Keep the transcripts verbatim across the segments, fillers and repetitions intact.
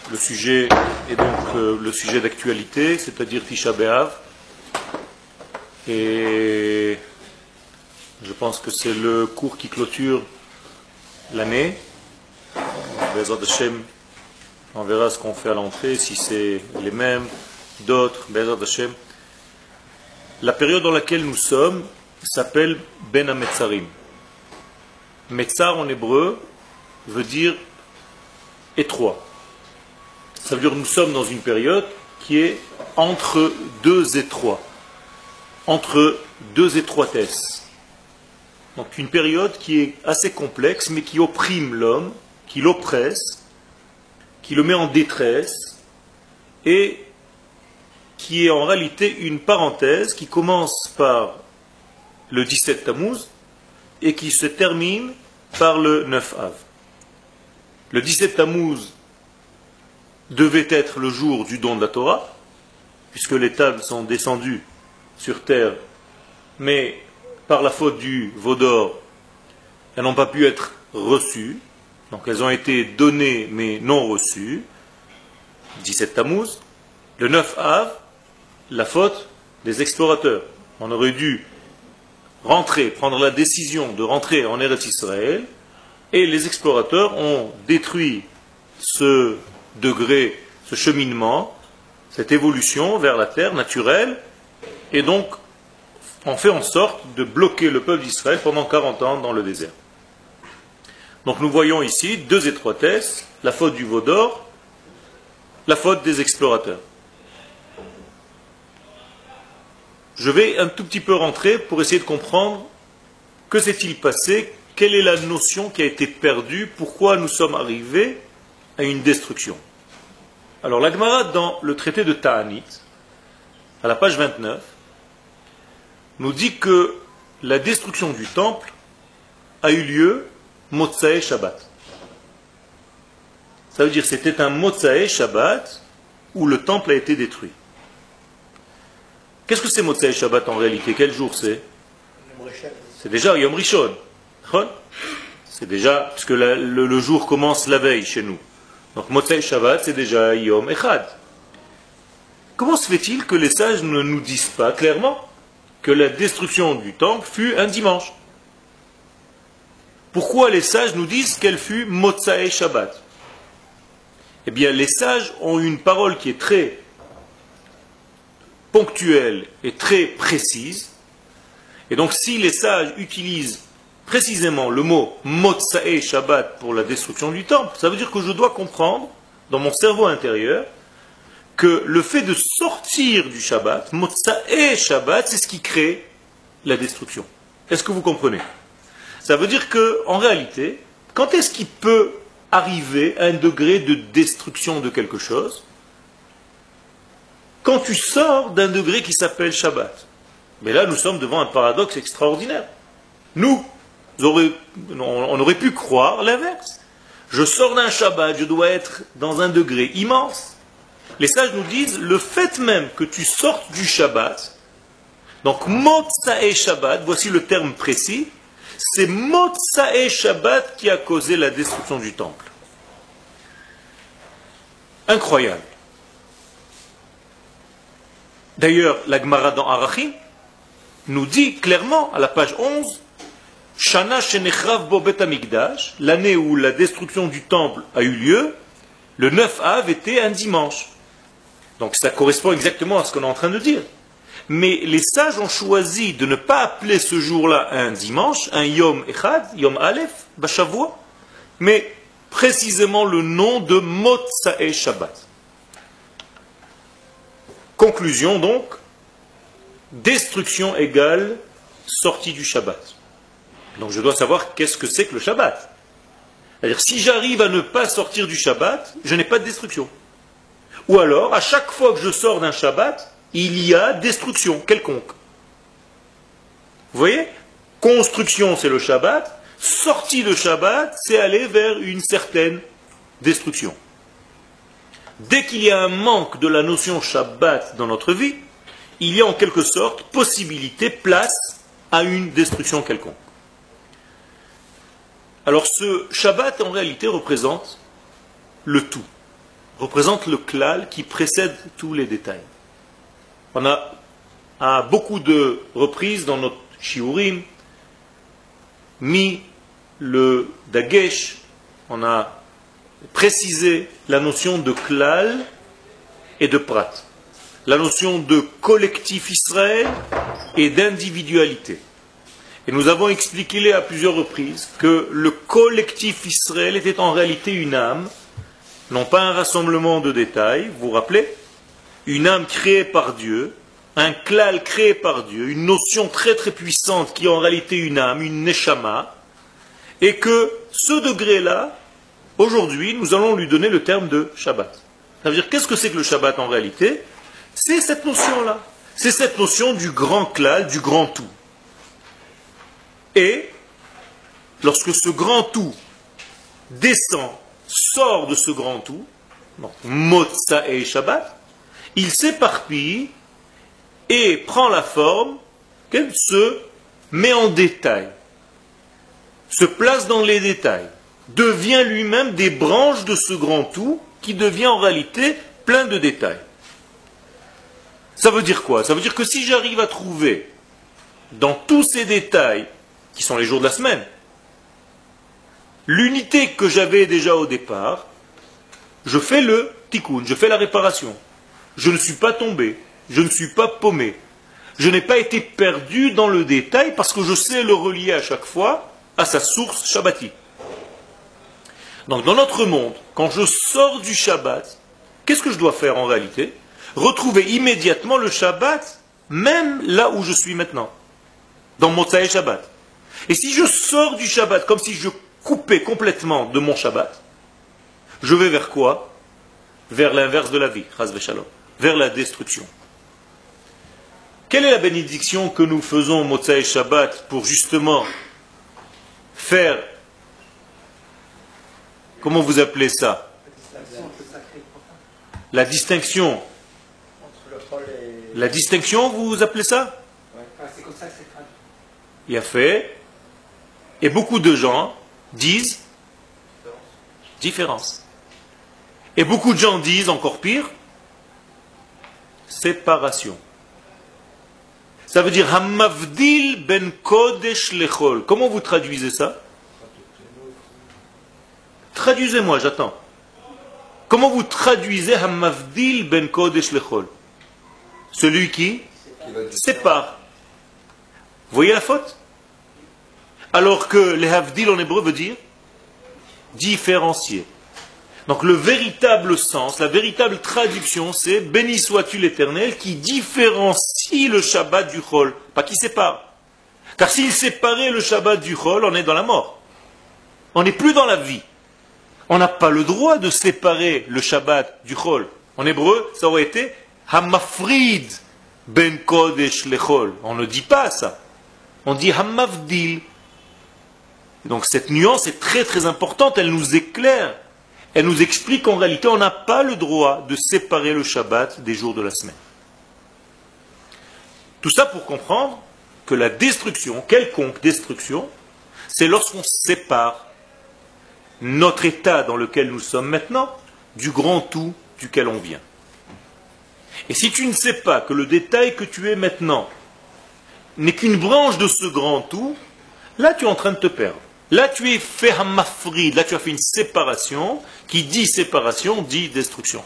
Le sujet est donc euh, le sujet d'actualité, c'est-à-dire Tisha B'Av. Et je pense que c'est le cours qui clôture l'année. Bezrat Hashem, on verra ce qu'on fait à l'entrée, si c'est les mêmes, d'autres, Bezrat Hashem. La période dans laquelle nous sommes s'appelle Ben HaMetzarim. Metzar en hébreu veut dire étroit. Ça veut dire que nous sommes dans une période qui est entre deux étroits, entre deux étroitesses. Donc une période qui est assez complexe, mais qui opprime l'homme, qui l'oppresse, qui le met en détresse, et qui est en réalité une parenthèse qui commence par le dix-sept Tammuz et qui se termine par le neuf Av. Le dix-sept Tammuz devait être le jour du don de la Torah, puisque les tables sont descendues sur terre, mais par la faute du veau d'or, elles n'ont pas pu être reçues, donc elles ont été données mais non reçues. dix-sept Tammuz. Le neuf Av, la faute des explorateurs. On aurait dû rentrer, prendre la décision de rentrer en Eretz Israël, et les explorateurs ont détruit ce degré, ce cheminement, cette évolution vers la terre naturelle, et donc on fait en sorte de bloquer le peuple d'Israël pendant quarante ans dans le désert. Donc nous voyons ici deux étroitesses, la faute du veau d'or, la faute des explorateurs. Je vais un tout petit peu rentrer pour essayer de comprendre que s'est-il passé, quelle est la notion qui a été perdue, pourquoi nous sommes arrivés à une destruction. Alors la Gemara, dans le traité de Ta'anit, à la page vingt-neuf, nous dit que la destruction du temple a eu lieu Motsae Shabbat. Ça veut dire que c'était un Motsae Shabbat où le temple a été détruit. Qu'est-ce que c'est Motsae Shabbat en réalité? Quel jour c'est? C'est déjà Yom Rishon. C'est déjà, parce que la, le, le jour commence la veille chez nous. Donc Motsae Shabbat, c'est déjà Yom Echad. Comment se fait-il que les sages ne nous disent pas clairement que la destruction du temple fut un dimanche? Pourquoi les sages nous disent qu'elle fut Motsae Shabbat? Eh bien, les sages ont une parole qui est très ponctuelle et très précise. Et donc, si les sages utilisent précisément le mot Motsae Shabbat pour la destruction du temple, ça veut dire que je dois comprendre, dans mon cerveau intérieur, que le fait de sortir du Shabbat, Motsae Shabbat, c'est ce qui crée la destruction. Est-ce que vous comprenez? Ça veut dire que, en réalité, quand est-ce qu'il peut arriver à un degré de destruction de quelque chose? Quand tu sors d'un degré qui s'appelle Shabbat. Mais là, nous sommes devant un paradoxe extraordinaire. Nous, on aurait pu croire l'inverse. Je sors d'un Shabbat, je dois être dans un degré immense. Les sages nous disent, le fait même que tu sortes du Shabbat, donc Motsae Shabbat, voici le terme précis, c'est Motsae Shabbat qui a causé la destruction du temple. Incroyable. D'ailleurs, la Gemara dans Arachim nous dit clairement, à la page onze, Shana Shenechrav Bo Bet Hamikdash, l'année où la destruction du temple a eu lieu, le neuf Av était un dimanche. Donc ça correspond exactement à ce qu'on est en train de dire. Mais les sages ont choisi de ne pas appeler ce jour-là un dimanche, un Yom Echad, Yom Aleph, Bashavua, mais précisément le nom de Motsae Shabbat. Conclusion donc, destruction égale sortie du Shabbat. Donc je dois savoir qu'est-ce que c'est que le Shabbat. C'est-à-dire si j'arrive à ne pas sortir du Shabbat, je n'ai pas de destruction. Ou alors, à chaque fois que je sors d'un Shabbat, il y a destruction quelconque. Vous voyez? Construction, c'est le Shabbat. Sortie de Shabbat, c'est aller vers une certaine destruction. Dès qu'il y a un manque de la notion Shabbat dans notre vie, il y a en quelque sorte possibilité, place à une destruction quelconque. Alors ce Shabbat en réalité représente le tout. représente le klal qui précède tous les détails. On a à beaucoup de reprises dans notre shiurim mis le dagesh, on a précisé la notion de klal et de prat, la notion de collectif Israël et d'individualité. Et nous avons expliqué à plusieurs reprises que le collectif Israël était en réalité une âme, non pas un rassemblement de détails, vous vous rappelez, une âme créée par Dieu, un klal créé par Dieu, une notion très très puissante qui est en réalité une âme, une neshama, et que ce degré-là, aujourd'hui, nous allons lui donner le terme de Shabbat. Ça veut dire, qu'est-ce que c'est que le Shabbat en réalité? C'est cette notion-là. C'est cette notion du grand klal, du grand tout. Et, lorsque ce grand tout descend, sort de ce grand tout, Motsa et Shabbat, il s'éparpille et prend la forme qu'elle se met en détail, se place dans les détails, devient lui-même des branches de ce grand tout qui devient en réalité plein de détails. Ça veut dire quoi? Ça veut dire que si j'arrive à trouver dans tous ces détails, qui sont les jours de la semaine, l'unité que j'avais déjà au départ, je fais le tikkun, je fais la réparation. Je ne suis pas tombé, je ne suis pas paumé. Je n'ai pas été perdu dans le détail parce que je sais le relier à chaque fois à sa source shabbatique. Donc dans notre monde, quand je sors du Shabbat, qu'est-ce que je dois faire en réalité? Retrouver immédiatement le Shabbat, même là où je suis maintenant, dans Motsaï Shabbat. Et si je sors du Shabbat comme si je coupais complètement de mon Shabbat, je vais vers quoi? Vers l'inverse de la vie, Chas v'Shalom, vers la destruction. Quelle est la bénédiction que nous faisons au Motsaï Shabbat pour justement faire, comment vous appelez ça? La distinction. La distinction, vous appelez ça? C'est comme ça que c'est traduit. Il a fait. Et beaucoup de gens disent différence. Et beaucoup de gens disent, encore pire, séparation. Ça veut dire Hamavdil ben kodesh lechol. Comment vous traduisez ça? Traduisez-moi, j'attends. Comment vous traduisez Hamavdil ben kodesh lechol? Celui qui sépare. Vous voyez la faute? Alors que les havdil en hébreu veut dire différencier. Donc le véritable sens, la véritable traduction, c'est béni sois-tu l'Éternel qui différencie le Shabbat du Chol, pas qui sépare. Car s'il séparait le Shabbat du Chol, on est dans la mort. On n'est plus dans la vie. On n'a pas le droit de séparer le Shabbat du Chol. En hébreu, ça aurait été Hamafrid ben Kodesh lechol. On ne dit pas ça. On dit Hamavdil. Donc cette nuance est très très importante, elle nous éclaire. Elle nous explique qu'en réalité, on n'a pas le droit de séparer le Shabbat des jours de la semaine. Tout ça pour comprendre que la destruction, quelconque destruction, c'est lorsqu'on sépare notre état dans lequel nous sommes maintenant du grand tout duquel on vient. Et si tu ne sais pas que le détail que tu es maintenant n'est qu'une branche de ce grand tout, là tu es en train de te perdre. Là tu es fait hamafrid, là tu as fait une séparation, qui dit séparation, dit destruction.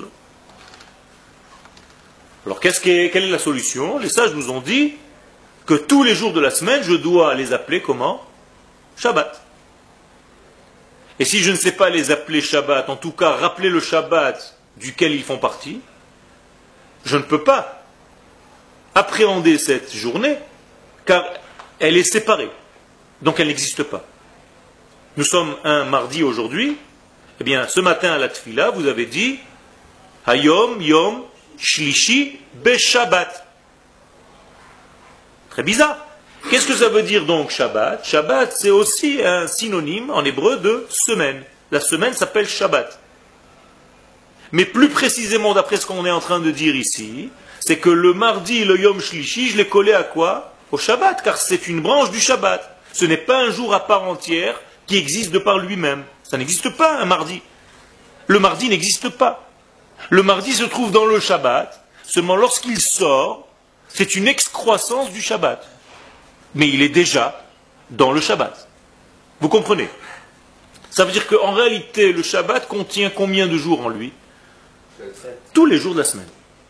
Alors qu'est-ce qu'est, quelle est la solution? Les sages nous ont dit que tous les jours de la semaine, je dois les appeler comment? Shabbat. Et si je ne sais pas les appeler Shabbat, en tout cas rappeler le Shabbat duquel ils font partie, je ne peux pas appréhender cette journée, car elle est séparée. Donc elle n'existe pas. Nous sommes un mardi aujourd'hui, eh bien ce matin à la Tfila, vous avez dit Hayom Yom Shlishi Beshabbat. Très bizarre. Qu'est-ce que ça veut dire donc Shabbat? Shabbat, c'est aussi un synonyme en hébreu de semaine. La semaine s'appelle Shabbat. Mais plus précisément, d'après ce qu'on est en train de dire ici, c'est que le mardi, le Yom Shlishi, je l'ai collé à quoi? Au Shabbat, car c'est une branche du Shabbat. Ce n'est pas un jour à part entière qui existe de par lui-même. Ça n'existe pas un mardi. Le mardi n'existe pas. Le mardi se trouve dans le Shabbat, seulement lorsqu'il sort, c'est une excroissance du Shabbat. Mais il est déjà dans le Shabbat. Vous comprenez? Ça veut dire qu'en réalité, le Shabbat contient combien de jours en lui? Tous les jours de la semaine.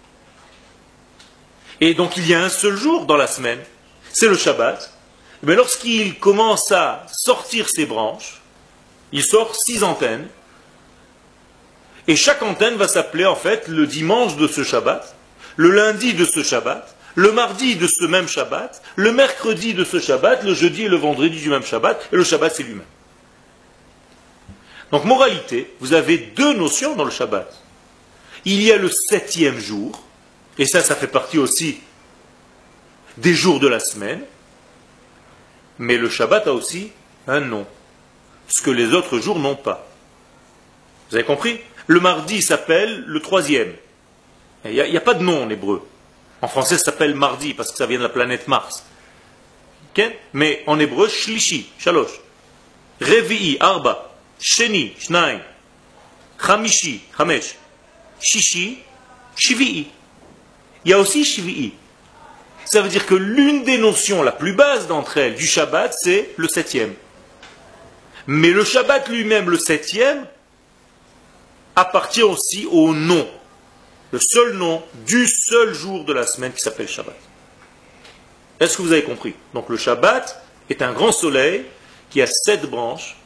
Et donc il y a un seul jour dans la semaine, c'est le Shabbat. Mais lorsqu'il commence à sortir ses branches, il sort six antennes, et chaque antenne va s'appeler en fait le dimanche de ce Shabbat, le lundi de ce Shabbat, le mardi de ce même Shabbat, le mercredi de ce Shabbat, le jeudi et le vendredi du même Shabbat, et le Shabbat c'est lui-même. Donc moralité, vous avez deux notions dans le Shabbat. Il y a le septième jour, et ça, ça fait partie aussi des jours de la semaine, mais le Shabbat a aussi un nom, ce que les autres jours n'ont pas. Vous avez compris? Le mardi s'appelle le troisième. Il n'y a, a pas de nom en hébreu. En français, ça s'appelle mardi parce que ça vient de la planète Mars. Okay? Mais en hébreu, shlishi, shalosh. Revi'i, arba. Sheni, shnaim. Chamishi, chamesh. Shishi, shvi'i. Il y a aussi shvi'i. Ça veut dire que l'une des notions la plus basse d'entre elles du Shabbat, c'est le septième. Mais le Shabbat lui-même, le septième, appartient aussi au nom. Le seul nom du seul jour de la semaine qui s'appelle Shabbat. Est-ce que vous avez compris? Donc le Shabbat est un grand soleil qui a sept branches.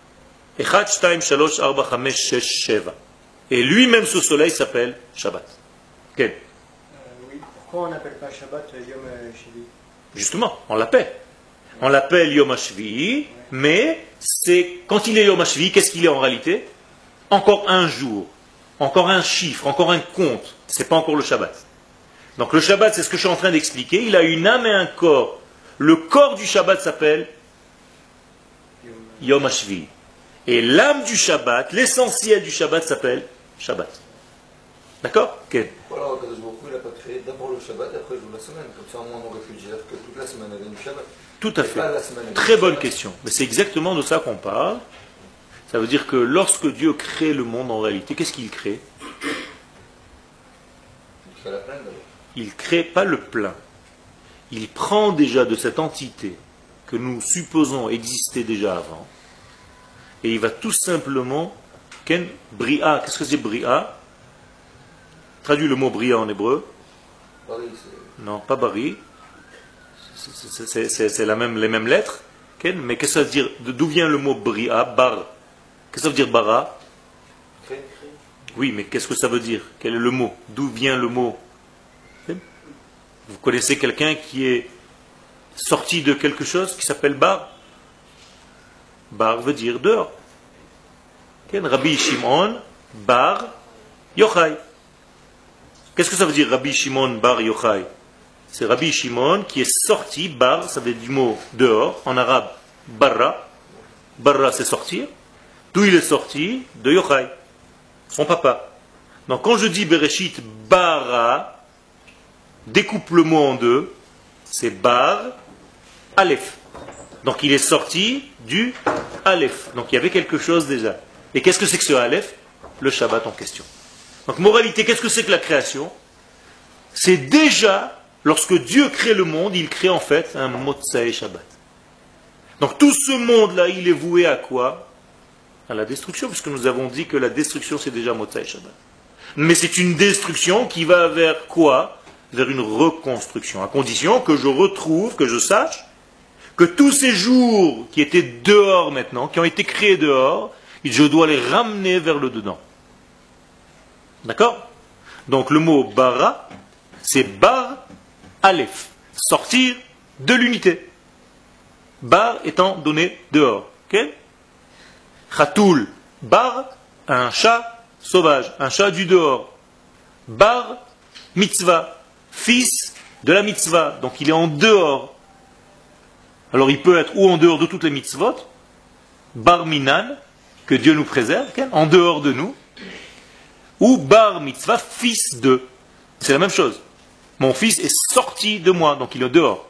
Et lui-même ce soleil s'appelle Shabbat. Okay. Euh, oui. Pourquoi on n'appelle pas Shabbat Yom Shvi? Justement, on l'appelle. On l'appelle Yom HaShvi'i, mais c'est quand il est Yom HaShvi'i, qu'est-ce qu'il est en réalité? Encore un jour, encore un chiffre, encore un compte. C'est pas encore le Shabbat. Donc le Shabbat, c'est ce que je suis en train d'expliquer. Il a une âme et un corps. Le corps du Shabbat s'appelle Yom HaShvi'i. Et l'âme du Shabbat, l'essentiel du Shabbat s'appelle Shabbat. D'accord? Okay. Voilà, Kadosh Baruch Hu, il n'a pas créé d'abord le Shabbat et après le jour de la semaine. Comme ça, au moins, on aurait pu dire que toute la semaine avait du Shabbat. Tout à fait. Très bonne question. Mais c'est exactement de ça qu'on parle. Ça veut dire que lorsque Dieu crée le monde en réalité, qu'est-ce qu'il crée? Il crée la pleine d'abord. Il ne crée pas le plein. Il prend déjà de cette entité que nous supposons exister déjà avant, et il va tout simplement, Ken, Bria, qu'est-ce que c'est Bria? Traduis le mot Bria en hébreu. Bari, c'est... Non, pas Bari. C'est, c'est, c'est, c'est la même, les mêmes lettres. Ken, mais qu'est-ce que ça veut dire? D'où vient le mot Bria? Bar. Qu'est-ce que ça veut dire bara? Crée. Oui, mais qu'est-ce que ça veut dire? Quel est le mot? D'où vient le mot? Vous connaissez quelqu'un qui est sorti de quelque chose qui s'appelle bar? Bar veut dire dehors. Rabbi Shimon bar Yochai. Qu'est-ce que ça veut dire Rabbi Shimon bar Yochai? C'est Rabbi Shimon qui est sorti, bar, ça veut dire du mot dehors, en arabe barra. Barra c'est sortir. D'où il est sorti? De Yochai, son papa. Donc quand je dis Bereshit bara, découpe le mot en deux, c'est bar, aleph. Donc il est sorti du aleph. Donc il y avait quelque chose déjà. Et qu'est-ce que c'est que ce aleph? Le Shabbat en question. Donc moralité, qu'est-ce que c'est que la création? C'est déjà, lorsque Dieu crée le monde, il crée en fait un Motsai Shabbat. Donc tout ce monde-là, il est voué à quoi? À la destruction, puisque nous avons dit que la destruction c'est déjà Motsai Shabbat. Mais c'est une destruction qui va vers quoi? Vers une reconstruction, à condition que je retrouve, que je sache, que tous ces jours qui étaient dehors maintenant, qui ont été créés dehors, je dois les ramener vers le dedans. D'accord? Donc le mot bara, c'est bar aleph, sortir de l'unité. Bar étant donné dehors. Ok? Khatoul, bar, un chat sauvage, un chat du dehors. Bar, mitzvah, fils de la mitzvah. Donc il est en dehors. Alors il peut être ou en dehors de toutes les mitzvot, bar minan, que Dieu nous préserve, en dehors de nous, ou bar mitzvah, fils de. C'est la même chose. Mon fils est sorti de moi, donc il est dehors.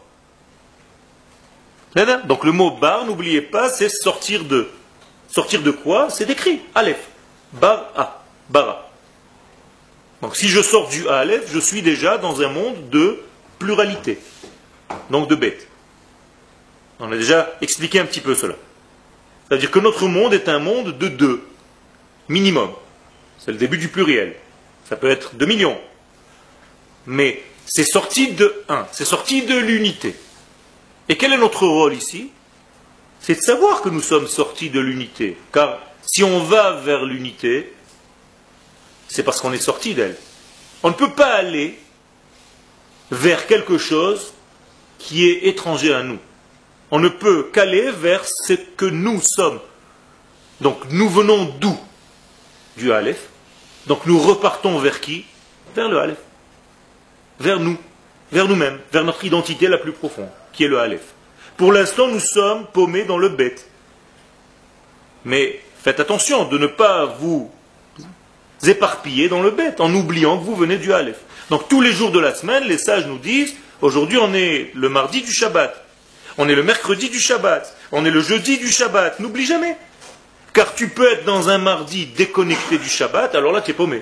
Donc le mot bar, n'oubliez pas, c'est sortir de. Sortir de quoi? C'est écrit, Aleph. bara, bara. Donc si je sors du Aleph, je suis déjà dans un monde de pluralité, donc de bêtes. On a déjà expliqué un petit peu cela. C'est-à-dire que notre monde est un monde de deux, minimum. C'est le début du pluriel. Ça peut être deux millions. Mais c'est sorti de un, c'est sorti de l'unité. Et quel est notre rôle ici? C'est de savoir que nous sommes sortis de l'unité. Car si on va vers l'unité, c'est parce qu'on est sorti d'elle. On ne peut pas aller vers quelque chose qui est étranger à nous. On ne peut qu'aller vers ce que nous sommes. Donc nous venons d'où? Du Aleph. Donc nous repartons vers qui? Vers le Aleph. Vers nous. Vers nous-mêmes. Vers notre identité la plus profonde, qui est le Aleph. Pour l'instant, nous sommes paumés dans le Bet. Mais faites attention de ne pas vous éparpiller dans le Bet, en oubliant que vous venez du Aleph. Donc tous les jours de la semaine, les sages nous disent, aujourd'hui on est le mardi du Shabbat. On est le mercredi du Shabbat. On est le jeudi du Shabbat. N'oublie jamais. Car tu peux être dans un mardi déconnecté du Shabbat, alors là tu es paumé.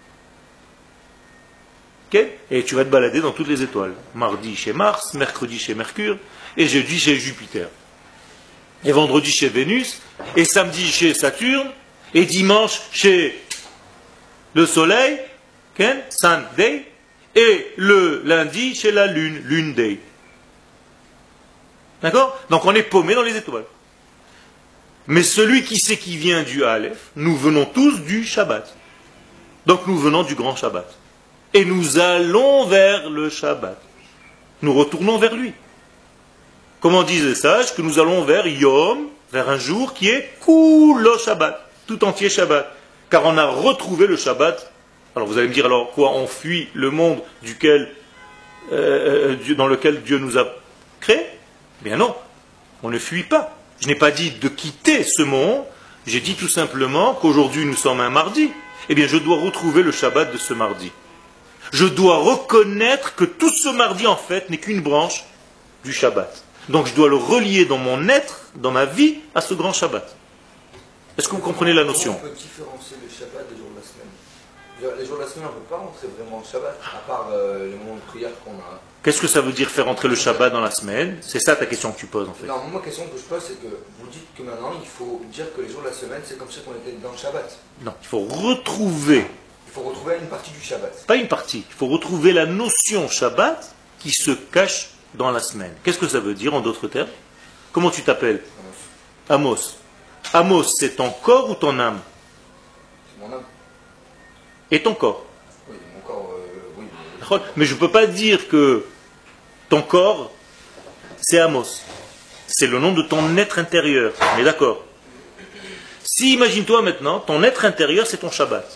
Okay? Et tu vas te balader dans toutes les étoiles. Mardi chez Mars, mercredi chez Mercure, et jeudi chez Jupiter. Et vendredi chez Vénus, et samedi chez Saturne, et dimanche chez le Soleil, okay? Sun Day, et le lundi chez la Lune, Lune Day. D'accord? Donc on est paumé dans les étoiles. Mais celui qui sait qui vient du Aleph, nous venons tous du Shabbat. Donc nous venons du grand Shabbat. Et nous allons vers le Shabbat. Nous retournons vers lui. Comment disent les sages? Que nous allons vers Yom, vers un jour qui est Kulo Shabbat, tout entier Shabbat. Car on a retrouvé le Shabbat. Alors vous allez me dire, alors quoi? On fuit le monde duquel, euh, dans lequel Dieu nous a créés? Bien non, on ne fuit pas. Je n'ai pas dit de quitter ce monde, j'ai dit tout simplement qu'aujourd'hui nous sommes un mardi. Eh bien je dois retrouver le Shabbat de ce mardi. Je dois reconnaître que tout ce mardi en fait n'est qu'une branche du Shabbat. Donc je dois le relier dans mon être, dans ma vie, à ce grand Shabbat. Est-ce que vous comprenez la notion? On peut différencier le Shabbat des jours de la semaine. Les jours de la semaine, on ne peut pas rentrer vraiment au Shabbat, à part euh, les moments de prière qu'on a. Qu'est-ce que ça veut dire faire entrer le Shabbat dans la semaine? C'est ça ta question que tu poses en fait. Non, moi, la question que je pose, c'est que vous dites que maintenant, il faut dire que les jours de la semaine, c'est comme si on était dans le Shabbat. Non, il faut retrouver. Il faut retrouver une partie du Shabbat. Pas une partie. Il faut retrouver la notion Shabbat qui se cache dans la semaine. Qu'est-ce que ça veut dire en d'autres termes? Comment tu t'appelles? Amos. Amos, c'est ton corps ou ton âme? C'est mon âme. Et ton corps? Oui, mon corps, euh, oui. Mais je ne peux pas dire que ton corps, c'est Amos. C'est le nom de ton être intérieur. On est d'accord? Si, imagine-toi maintenant, ton être intérieur, c'est ton Shabbat.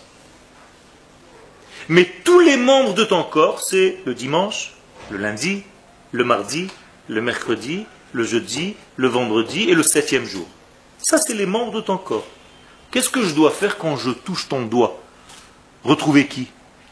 Mais tous les membres de ton corps, c'est le dimanche, le lundi, le mardi, le mercredi, le jeudi, le vendredi et le septième jour. Ça, c'est les membres de ton corps. Qu'est-ce que je dois faire quand je touche ton doigt? Retrouver qui?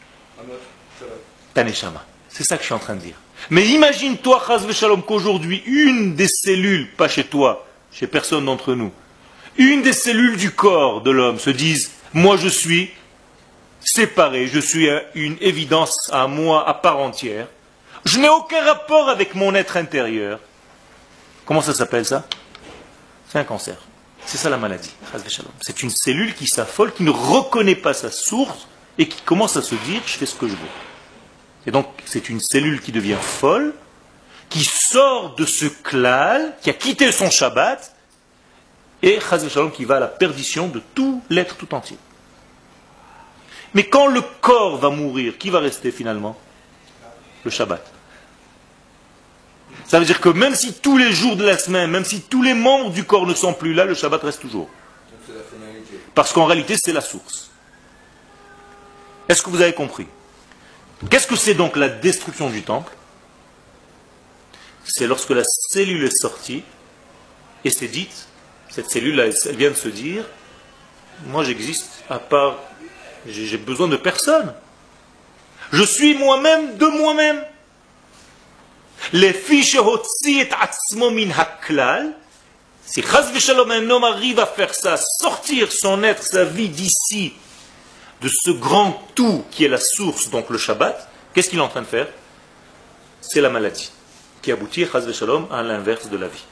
Ta neshama. C'est ça que je suis en train de dire. Mais imagine-toi, chas v'shalom, qu'aujourd'hui, une des cellules, pas chez toi, chez personne d'entre nous, une des cellules du corps de l'homme se dise, moi je suis séparé, je suis une évidence à moi à part entière, je n'ai aucun rapport avec mon être intérieur. Comment ça s'appelle ça? C'est un cancer. C'est ça la maladie. C'est une cellule qui s'affole, qui ne reconnaît pas sa source et qui commence à se dire je fais ce que je veux. Et donc c'est une cellule qui devient folle, qui sort de ce klal, qui a quitté son Shabbat, et qui va à la perdition de tout l'être tout entier. Mais quand le corps va mourir, qui va rester finalement? Le Shabbat. Ça veut dire que même si tous les jours de la semaine, même si tous les membres du corps ne sont plus là, le Shabbat reste toujours. Parce qu'en réalité, c'est la source. Est-ce que vous avez compris? Qu'est-ce que c'est donc la destruction du temple? C'est lorsque la cellule est sortie et c'est dite, cette cellule elle vient de se dire, moi j'existe à part, j'ai besoin de personne. Je suis moi-même de moi-même. Les fiches et atzmo min haklal, Si Chaz v'Shalom, un homme arrive à faire ça, sortir son être, sa vie d'ici, de ce grand tout qui est la source, donc le Shabbat, qu'est-ce qu'il est en train de faire? C'est la maladie qui aboutit, Chaz v'Shalom, à l'inverse de la vie.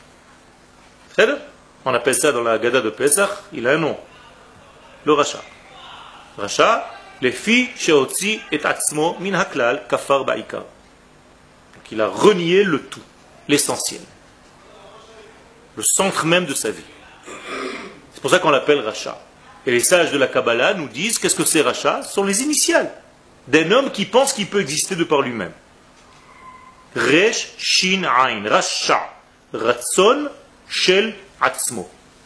On appelle ça dans la Haggadah de Pesach, il a un nom, le Racha. Racha, les filles sheotzi et atzmo min haklal kafar ba'ikar. Donc il a renié le tout, l'essentiel, le centre même de sa vie. C'est pour ça qu'on l'appelle Racha. Et les sages de la Kabbalah nous disent qu'est-ce que c'est Racha? Ce sont les initiales d'un homme qui pense qu'il peut exister de par lui-même. Resh shin ain, Racha, Ratzon shel atzmo.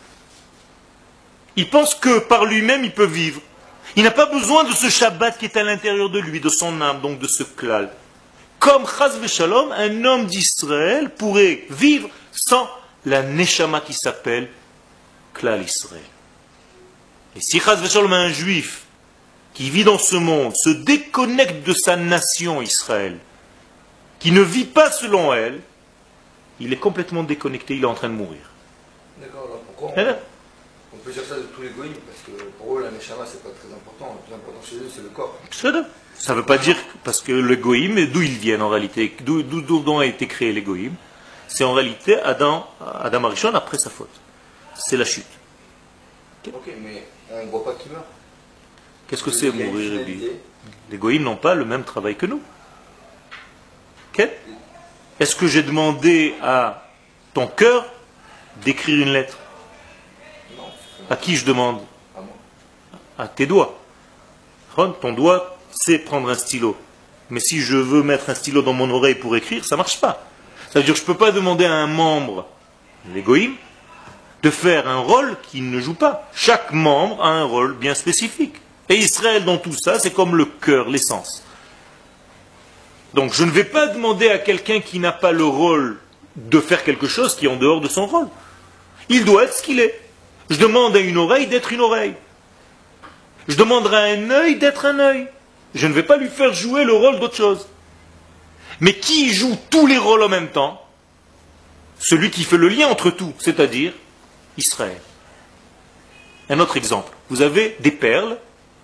Il pense que par lui-même il peut vivre. Il n'a pas besoin de ce Shabbat qui est à l'intérieur de lui, de son âme, donc de ce klal. Comme Chaz v'Shalom, un homme d'Israël pourrait vivre sans la neshama qui s'appelle klal Israël. Et si Chaz v'Shalom, un juif qui vit dans ce monde, se déconnecte de sa nation Israël, qui ne vit pas selon elle, il est complètement déconnecté, il est en train de mourir. D'accord, alors pourquoi on, on peut dire ça de tous les goïms? Parce que pour eux, la neshama, c'est pas très important. Le plus important chez eux, c'est le corps. Ça ne veut pas dire, parce que les goïms, d'où ils viennent en réalité, d'où, d'où, d'où a été créé les goïms, c'est en réalité Adam, Adam Arishon après sa faute. C'est la chute. Ok, okay, mais on ne voit pas qui meurt. Qu'est-ce que c'est mourir? Les goïms n'ont pas le même travail que nous. Okay? Est-ce que j'ai demandé à ton cœur d'écrire une lettre? Non. À qui je demande? À moi. À tes doigts. Ton doigt, c'est prendre un stylo. Mais si je veux mettre un stylo dans mon oreille pour écrire, ça ne marche pas. Ça veut dire que je ne peux pas demander à un membre, l'égoïme, de faire un rôle qu'il ne joue pas. Chaque membre a un rôle bien spécifique. Et Israël, dans tout ça, c'est comme le cœur, l'essence. Donc je ne vais pas demander à quelqu'un qui n'a pas le rôle de faire quelque chose qui est en dehors de son rôle. Il doit être ce qu'il est. Je demande à une oreille d'être une oreille. Je demanderai à un œil d'être un œil. Je ne vais pas lui faire jouer le rôle d'autre chose. Mais qui joue tous les rôles en même temps? Celui qui fait le lien entre tout, c'est-à-dire Israël. Un autre exemple. Vous avez des perles,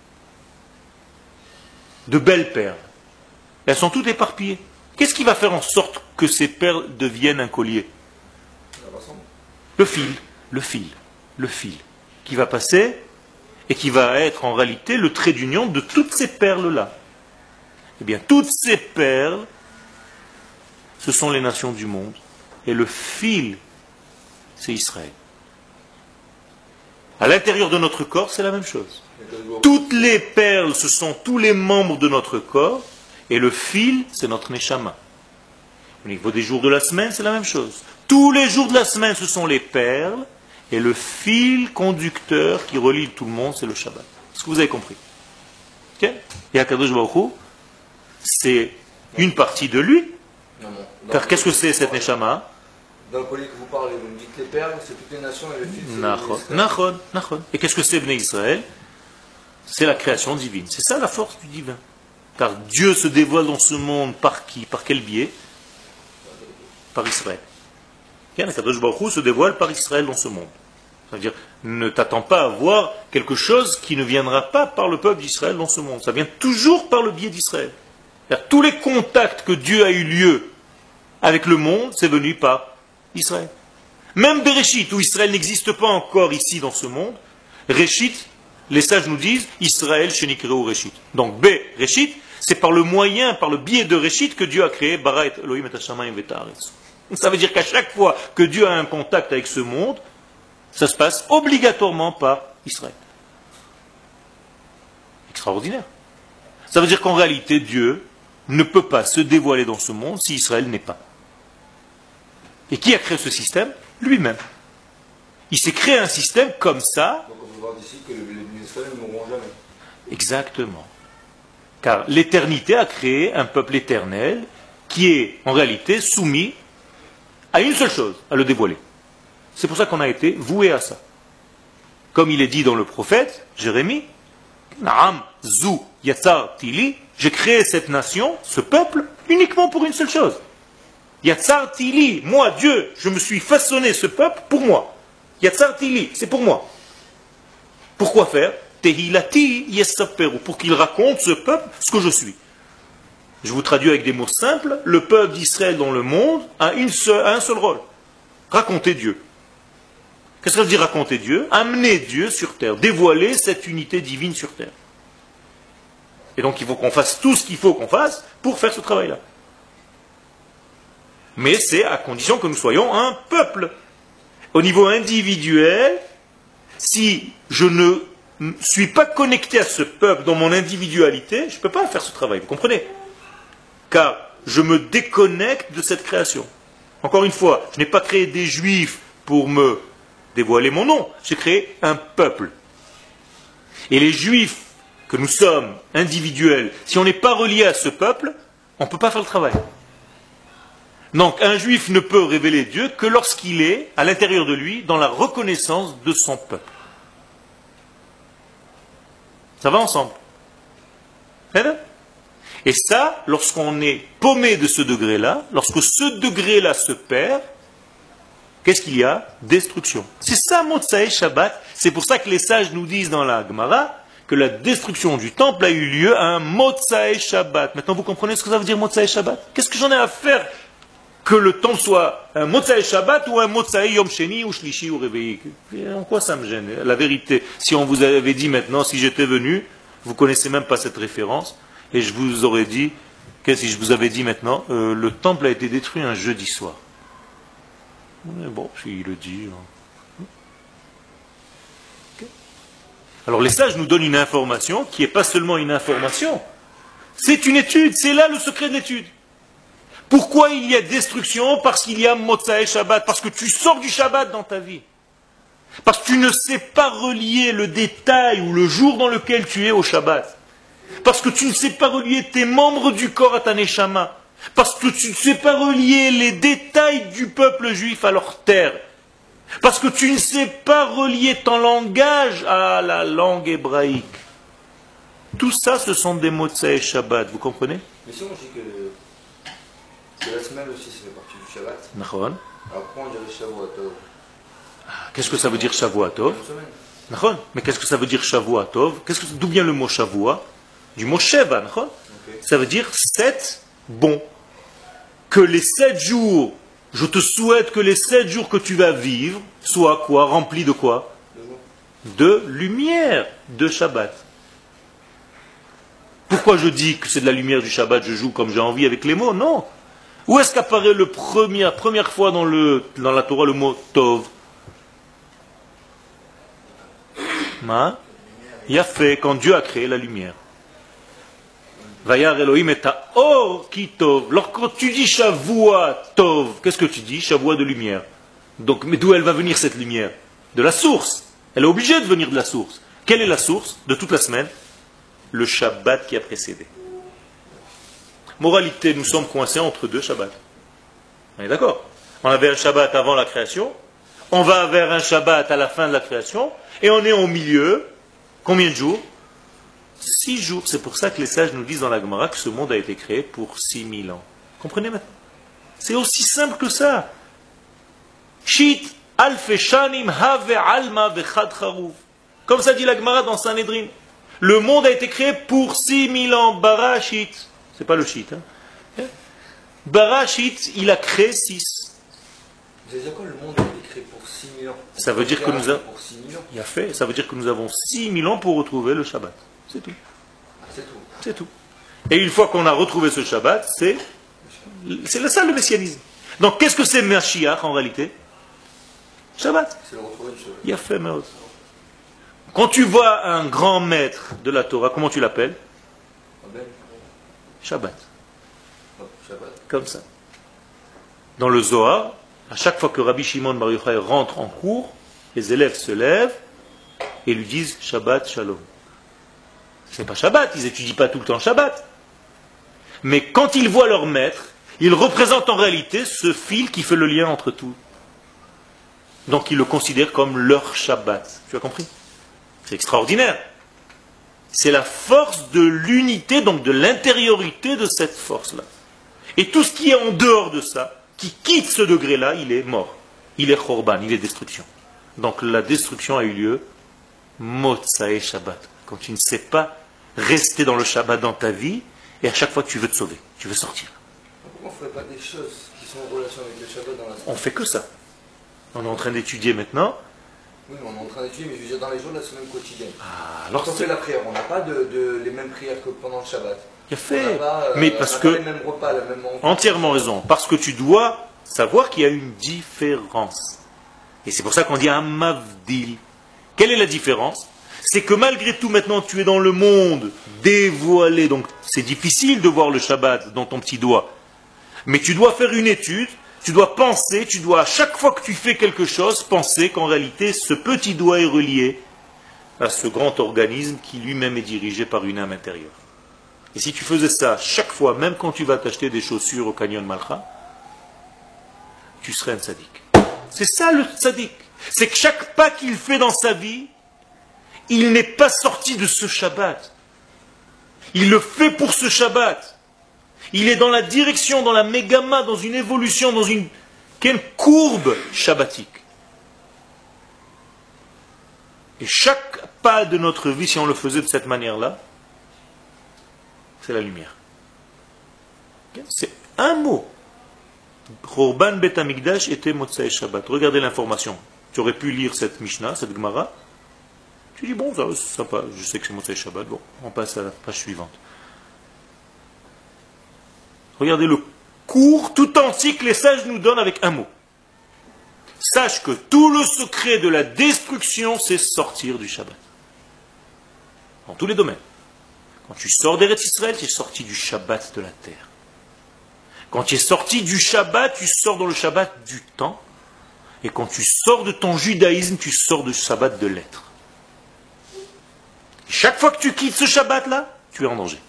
de belles perles. Elles sont toutes éparpillées. Qu'est-ce qui va faire en sorte que ces perles deviennent un collier? Le fil, le fil, le fil, qui va passer et qui va être en réalité le trait d'union de toutes ces perles-là. Eh bien, toutes ces perles, ce sont les nations du monde. Et le fil, c'est Israël. À l'intérieur de notre corps, c'est la même chose. Toutes les perles, ce sont tous les membres de notre corps. Et le fil, c'est notre neshama. Au niveau des jours de la semaine, c'est la même chose. Tous les jours de la semaine, ce sont les perles. Et le fil conducteur qui relie tout le monde, c'est le Shabbat. Est-ce que vous avez compris? Okay? Et Akadosh Baruch Hu, c'est une partie de lui. Non, non. Car qu'est-ce que c'est cette neshama? Dans le collier que vous parlez, vous me dites les perles, c'est toutes les nations et le fil, c'est Nachon, les nachon, nachon. Et qu'est-ce que c'est Bnei Israël? C'est la création divine. C'est ça la force du divin. Car Dieu se dévoile dans ce monde par qui? Par quel biais? Par Israël. Kadosh Baruch Hu se dévoile par Israël dans ce monde. C'est-à-dire, ne t'attends pas à voir quelque chose qui ne viendra pas par le peuple d'Israël dans ce monde. Ça vient toujours par le biais d'Israël. Tous les contacts que Dieu a eu lieu avec le monde, c'est venu par Israël. Même Bereshit, où Israël n'existe pas encore ici dans ce monde, Réchit, les sages nous disent Israël Shenikreu Réchit. Donc B, Réchit, c'est par le moyen, par le biais de Réchit que Dieu a créé Bara et Elohim et Hashamayim et Haaretz. Ça veut dire qu'à chaque fois que Dieu a un contact avec ce monde, ça se passe obligatoirement par Israël. Extraordinaire. Ça veut dire qu'en réalité, Dieu ne peut pas se dévoiler dans ce monde si Israël n'est pas. Et qui a créé ce système? Lui-même. Il s'est créé un système comme ça. Donc on peut voir d'ici que les Israël ne mourront jamais. Exactement. Car l'éternité a créé un peuple éternel qui est en réalité soumis à une seule chose, à le dévoiler. C'est pour ça qu'on a été voué à ça. Comme il est dit dans le prophète, Jérémie, Naam, Zu, Yatsar, Tili, j'ai créé cette nation, ce peuple, uniquement pour une seule chose. Yatsar, Tili, moi, Dieu, je me suis façonné ce peuple pour moi. Yatsartili, c'est pour moi. Pourquoi faire? Tehilati yesaperu, pour qu'il raconte ce peuple ce que je suis. Je vous traduis avec des mots simples. Le peuple d'Israël dans le monde a, une seule, a un seul rôle. Raconter Dieu. Qu'est-ce que ça veut dire raconter Dieu? Amener Dieu sur terre. Dévoiler cette unité divine sur terre. Et donc il faut qu'on fasse tout ce qu'il faut qu'on fasse pour faire ce travail-là. Mais c'est à condition que nous soyons un peuple. Au niveau individuel, si je ne suis pas connecté à ce peuple dans mon individualité, je ne peux pas faire ce travail, vous comprenez? Car je me déconnecte de cette création. Encore une fois, je n'ai pas créé des juifs pour me dévoiler mon nom, j'ai créé un peuple. Et les juifs que nous sommes individuels, si on n'est pas relié à ce peuple, on ne peut pas faire le travail. Donc un juif ne peut révéler Dieu que lorsqu'il est à l'intérieur de lui dans la reconnaissance de son peuple. Ça va ensemble. Et ça, lorsqu'on est paumé de ce degré-là, lorsque ce degré-là se perd, qu'est-ce qu'il y a? Destruction. C'est ça Motsae Shabbat. C'est pour ça que les sages nous disent dans la Gemara que la destruction du temple a eu lieu à un Motsae Shabbat. Maintenant vous comprenez ce que ça veut dire Motsae Shabbat? Qu'est-ce que j'en ai à faire que le temps soit un Motsae Shabbat ou un Motsae Yom Sheni ou Shlishi ou Réveillé? En quoi ça me gêne? La vérité, si on vous avait dit maintenant, si j'étais venu, vous ne connaissez même pas cette référence, et je vous aurais dit, qu'est-ce que si je vous avais dit maintenant, euh, le temple a été détruit un jeudi soir. Mais bon, s'il le dit. Hein. Okay. Alors les sages nous donnent une information qui n'est pas seulement une information, c'est une étude, c'est là le secret de l'étude. Pourquoi il y a destruction? Parce qu'il y a Motsae Shabbat, parce que tu sors du Shabbat dans ta vie. Parce que tu ne sais pas relier le détail ou le jour dans lequel tu es au Shabbat. Parce que tu ne sais pas relier tes membres du corps à ta Neshama. Parce que tu ne sais pas relier les détails du peuple juif à leur terre. Parce que tu ne sais pas relier ton langage à la langue hébraïque. Tout ça, ce sont des Motsae Shabbat, vous comprenez? Mais si on dit que, que la semaine aussi, ça fait partie du Shabbat. Nachon. Alors pourquoi on dirait Shavuot? Qu'est-ce que ça veut dire Shavuatov? Mais qu'est-ce que ça veut dire Shavuatov? D'où vient le mot Shavua? Du mot Sheva. Okay. Ça veut dire sept bons. Que les sept jours, je te souhaite que les sept jours que tu vas vivre soient quoi? Remplis de quoi? De lumière de Shabbat. Pourquoi je dis que c'est de la lumière du Shabbat? Je joue comme j'ai envie avec les mots? Non. Où est-ce qu'apparaît la première, première fois dans, le, dans la Torah le mot Tov? Il a fait quand Dieu a créé la lumière. Vayar Elohim et Or ki Tov. Lorsque tu dis Shavua Tov, qu'est-ce que tu dis? Shavua de lumière. Donc, mais d'où elle va venir cette lumière? De la source. Elle est obligée de venir de la source. Quelle est la source de toute la semaine? Le Shabbat qui a précédé. Moralité, nous sommes coincés entre deux Shabbats. On est d'accord? On avait un Shabbat avant la création, on va vers un Shabbat à la fin de la création, et on est au milieu, combien de jours? Six jours. C'est pour ça que les sages nous disent dans la Gemara que ce monde a été créé pour six mille ans. Comprenez maintenant? C'est aussi simple que ça. Shit alfe shanim have alma vechad charuv. Comme ça dit la Gemara dans Sanhedrin. Le monde a été créé pour six mille ans. Barashit. C'est pas le shit. Hein? Barashit, il a créé six. Vous allez dire quoi, le monde a été créé pour six mille ans? Ça veut dire que nous avons. Il a fait. Ça veut dire que nous avons six mille ans pour retrouver le Shabbat. C'est tout. C'est tout. C'est tout. Et une fois qu'on a retrouvé ce Shabbat, c'est c'est ça le messianisme. Donc qu'est-ce que c'est Mashiach en réalité? Shabbat. C'est le retrouver du Shabbat. Il a fait Meod. Quand tu vois un grand maître de la Torah, comment tu l'appelles? Shabbat. Oh, Shabbat. Comme ça. Dans le Zohar, à chaque fois que Rabbi Shimon Bar Yochai rentre en cours, les élèves se lèvent et lui disent Shabbat Shalom. C'est pas Shabbat, ils n'étudient pas tout le temps Shabbat. Mais quand ils voient leur maître, ils représentent en réalité ce fil qui fait le lien entre tout. Donc ils le considèrent comme leur Shabbat. Tu as compris? C'est extraordinaire. C'est la force de l'unité, donc de l'intériorité de cette force-là. Et tout ce qui est en dehors de ça, qui quitte ce degré-là, il est mort. Il est khorban, il est destruction. Donc la destruction a eu lieu Motsae Shabbat. Quand tu ne sais pas rester dans le Shabbat dans ta vie, et à chaque fois tu veux te sauver, tu veux sortir. Pourquoi on ne ferait pas des choses qui sont en relation avec le Shabbat dans la semaine? On fait que ça. On est en train d'étudier maintenant. Oui, mais on est en train d'étudier, mais je veux dire dans les jours de la semaine quotidienne. Ah, Quand alors on fait la prière, on n'a pas de, de- les mêmes prières que pendant le Shabbat. il a On fait. n'a pas, euh, Mais on parce n'a que, pas les mêmes repas, le même entièrement raison, parce que tu dois savoir qu'il y a une différence. Et c'est pour ça qu'on dit un mavdil. Quelle est la différence? C'est que malgré tout, maintenant, tu es dans le monde dévoilé, donc c'est difficile de voir le Shabbat dans ton petit doigt. Mais tu dois faire une étude, tu dois penser, tu dois, à chaque fois que tu fais quelque chose, penser qu'en réalité, ce petit doigt est relié à ce grand organisme qui lui-même est dirigé par une âme intérieure. Et si tu faisais ça chaque fois, même quand tu vas t'acheter des chaussures au Canyon Malcha, tu serais un tzaddik. C'est ça le tzaddik. C'est que chaque pas qu'il fait dans sa vie, il n'est pas sorti de ce Shabbat. Il le fait pour ce Shabbat. Il est dans la direction, dans la mégama, dans une évolution, dans une, une courbe shabbatique. Et chaque pas de notre vie, si on le faisait de cette manière-là, c'est la lumière. C'est un mot. Khorban Bet Hamikdash était Motsai Shabbat. Regardez l'information. Tu aurais pu lire cette Mishnah, cette Gemara. Tu dis, bon, ça c'est sympa, je sais que c'est Motsai Shabbat. Bon, on passe à la page suivante. Regardez le cours tout entier que les sages nous donnent avec un mot. Sache que tout le secret de la destruction, c'est sortir du Shabbat. Dans tous les domaines. Quand tu sors d'Eretz Israël, tu es sorti du Shabbat de la terre. Quand tu es sorti du Shabbat, tu sors dans le Shabbat du temps. Et quand tu sors de ton judaïsme, tu sors du Shabbat de l'être. Chaque fois que tu quittes ce Shabbat-là, tu es en danger.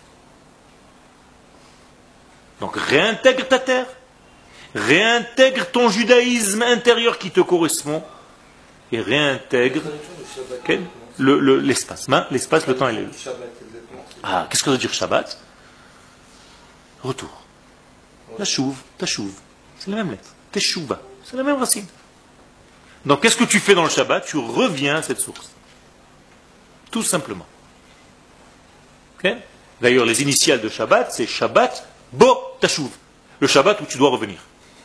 Donc réintègre ta terre, réintègre ton judaïsme intérieur qui te correspond, et réintègre okay, le, le, l'espace. Hein, l'espace, le temps et le... Ah, qu'est-ce que ça veut dire Shabbat? Retour. Tashuv, tashuv, c'est la même lettre. Teshuva, c'est la même racine. Donc qu'est-ce que tu fais dans le Shabbat? Tu reviens à cette source. Tout simplement. Okay? D'ailleurs, les initiales de Shabbat, c'est Shabbat Bo Tashuv. Le Shabbat où tu dois revenir.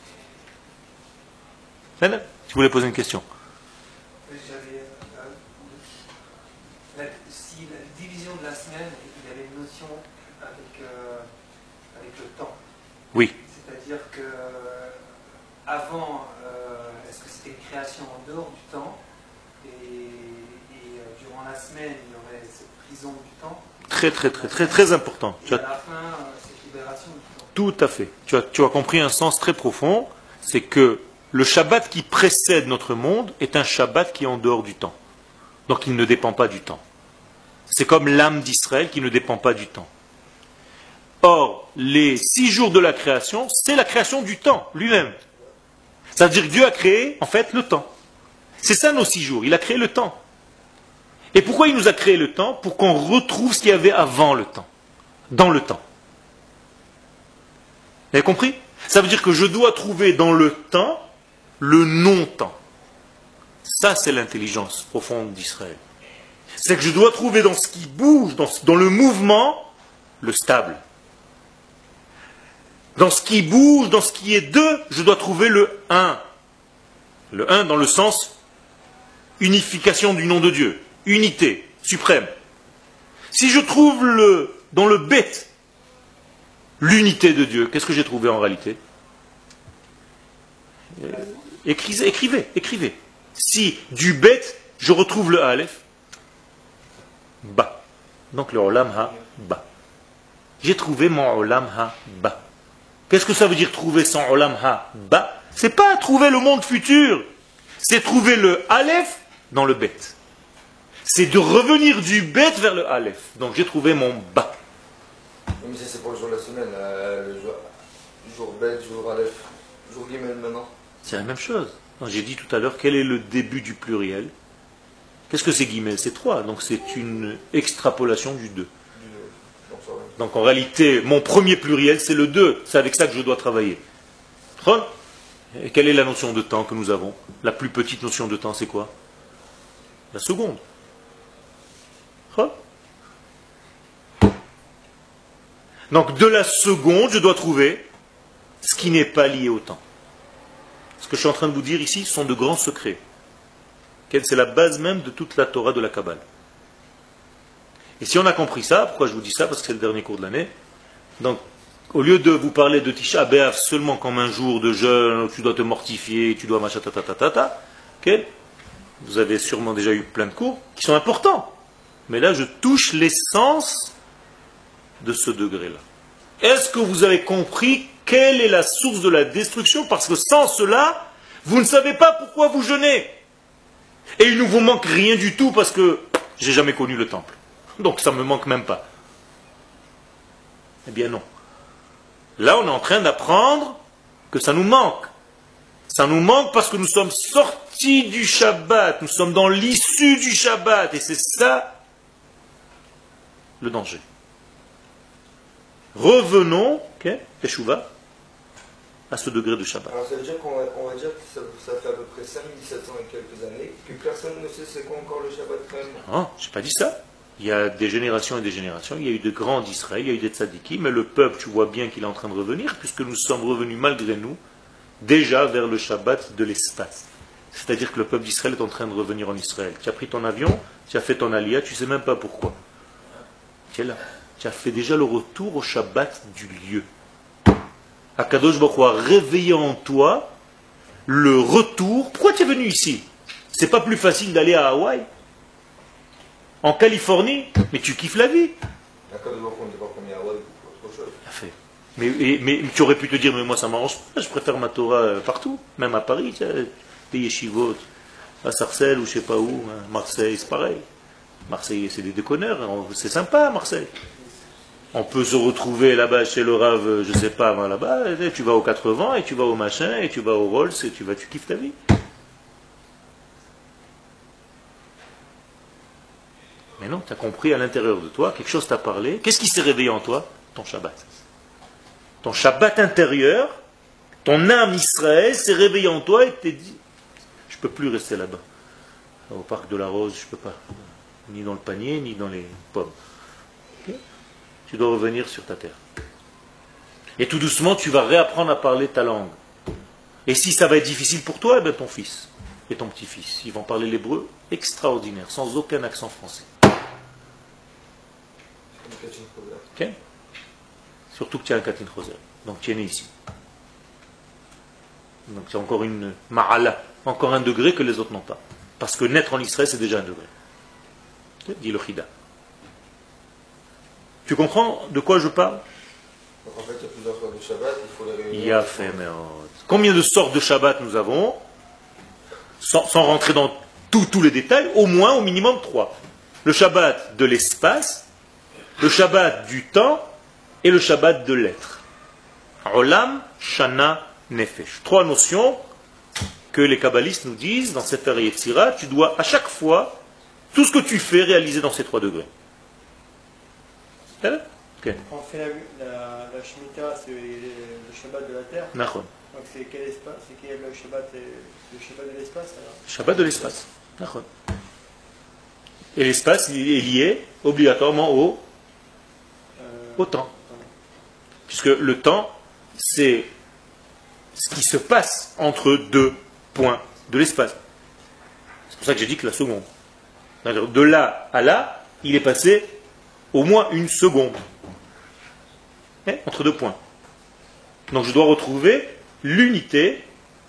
Tu voulais poser une question? J'avais, euh, la, si la division de la semaine, il y avait une notion avec, euh, avec le temps. Oui. C'est-à-dire que avant, euh, est-ce que c'était une création en dehors du temps, et, et euh, durant la semaine, il y aurait cette prison du temps. Très très très très très important. Et à la fin, euh, cette libération du temps. Tout à fait. Tu as, tu as compris un sens très profond, c'est que le Shabbat qui précède notre monde est un Shabbat qui est en dehors du temps. Donc il ne dépend pas du temps. C'est comme l'âme d'Israël qui ne dépend pas du temps. Or, les six jours de la création, c'est la création du temps lui-même. Ça veut dire que Dieu a créé, en fait, le temps. C'est ça nos six jours, il a créé le temps. Et pourquoi il nous a créé le temps? Pour qu'on retrouve ce qu'il y avait avant le temps, dans le temps. Vous avez compris? Ça veut dire que je dois trouver dans le temps le non-temps. Ça, c'est l'intelligence profonde d'Israël. C'est que je dois trouver dans ce qui bouge, dans, dans le mouvement, le stable. Dans ce qui bouge, dans ce qui est deux, je dois trouver le un. Le un dans le sens unification du nom de Dieu. Unité, suprême. Si je trouve le, dans le bête l'unité de Dieu, qu'est-ce que j'ai trouvé en réalité? Écrivez, écrivez, écrivez. Si du bête, je retrouve le Aleph, ba. Donc le Olam ha-ba. J'ai trouvé mon Olam ha-ba. Qu'est-ce que ça veut dire trouver son Olam ha-ba? C'est pas trouver le monde futur. C'est trouver le Aleph dans le bête. C'est de revenir du bête vers le Aleph. Donc j'ai trouvé mon ba. Mais ça c'est pour le jour de la semaine, euh, le jour, jour bête, jour Aleph, jour Gimel maintenant. C'est la même chose. J'ai dit tout à l'heure, quel est le début du pluriel? Qu'est-ce que c'est Gimel? C'est trois, donc c'est une extrapolation du deux. Donc en réalité, mon premier pluriel, c'est le deux. C'est avec ça que je dois travailler. Et quelle est la notion de temps que nous avons? La plus petite notion de temps, c'est quoi? La seconde. Donc de la seconde, je dois trouver ce qui n'est pas lié au temps. Ce que je suis en train de vous dire ici sont de grands secrets. C'est la base même de toute la Torah de la Kabbale. Et si on a compris ça, pourquoi je vous dis ça? Parce que c'est le dernier cours de l'année. Donc, au lieu de vous parler de Tisha B'Av seulement comme un jour de jeûne, où tu dois te mortifier, tu dois machin, ta, ta, ta, ta, ta, okay, vous avez sûrement déjà eu plein de cours qui sont importants. Mais là, je touche l'essence de ce degré-là. Est-ce que vous avez compris quelle est la source de la destruction? Parce que sans cela, vous ne savez pas pourquoi vous jeûnez. Et il ne vous manque rien du tout parce que j'ai jamais connu le temple. Donc ça ne me manque même pas. Eh bien non. Là, on est en train d'apprendre que ça nous manque. Ça nous manque parce que nous sommes sortis du Shabbat. Nous sommes dans l'issue du Shabbat. Et c'est ça le danger. Revenons, ok, Teshuva, à ce degré de Shabbat. Alors ça veut dire qu'on va, on va dire que ça, ça fait à peu près cinq mille sept cents et quelques années, que personne ne sait c'est quoi encore le Shabbat quand même. Non, je n'ai pas dit ça. Il y a des générations et des générations. Il y a eu de grands d'Israël, il y a eu des tzadikim, mais le peuple, tu vois bien qu'il est en train de revenir, puisque nous sommes revenus malgré nous, déjà vers le Shabbat de l'espace. C'est-à-dire que le peuple d'Israël est en train de revenir en Israël. Tu as pris ton avion, tu as fait ton aliyah, tu ne sais même pas pourquoi. Tu es là. Tu as fait déjà le retour au Shabbat du lieu. Akadosh Baruch Hu a réveillé en toi le retour. Pourquoi tu es venu ici? C'est pas plus facile d'aller à Hawaï, en Californie, mais tu kiffes la vie. Akadosh Baruch Hu n'était pas promis à Hawaï pour autre chose. Fait. Mais, et, mais tu aurais pu te dire, mais moi ça m'arrange pas, je préfère ma Torah partout, même à Paris, des yeshivot, à Sarcelles ou je sais pas où, Marseille c'est pareil. Marseille c'est des déconneurs, c'est sympa Marseille. On peut se retrouver là-bas chez le Rav, je sais pas, là-bas, tu vas au quatre-vingts, et tu vas au machin, et tu vas au Rolls, et tu vas, tu kiffes ta vie. Mais non, tu as compris à l'intérieur de toi, quelque chose t'a parlé. Qu'est-ce qui s'est réveillé en toi? Ton Shabbat. Ton Shabbat intérieur, ton âme Israël s'est réveillée en toi et t'es dit, je ne peux plus rester là-bas. Au parc de la Rose, je ne peux pas. Ni dans le panier, ni dans les pommes. Okay? Tu dois revenir sur ta terre. Et tout doucement, tu vas réapprendre à parler ta langue. Et si ça va être difficile pour toi, eh bien ton fils et ton petit-fils, ils vont parler l'hébreu extraordinaire, sans aucun accent français. Okay? Surtout que tu as un Katin Choser. Donc tu es né ici. Donc c'est encore une ma'ala, encore un degré que les autres n'ont pas. Parce que naître en Israël, c'est déjà un degré. Okay? Dit le Chida. Tu comprends de quoi je parle? Donc en fait, il y a plusieurs sortes de Shabbat, il faut les réunir. Il y a fait, mais combien de sortes de Shabbat nous avons? Sans, sans rentrer dans tous les détails, au moins, au minimum, trois. Le Shabbat de l'espace, le Shabbat du temps et le Shabbat de l'être. Olam, Shana, Nefesh. Trois notions que les kabbalistes nous disent dans cette Yetzira, tu dois à chaque fois, tout ce que tu fais, réaliser dans ces trois degrés. Okay. On fait la, la, la Shemitah, c'est le Shabbat de la terre. Nachon. Donc c'est quel espace? C'est quel le Shabbat, le Shabbat de l'espace alors? Shabbat de l'espace. Nachon. Et l'espace est lié obligatoirement au, euh, au temps. Puisque le temps, c'est ce qui se passe entre deux points de l'espace. C'est pour ça que j'ai dit que la seconde. De là à là, il est passé au moins une seconde. Eh, entre deux points. Donc je dois retrouver l'unité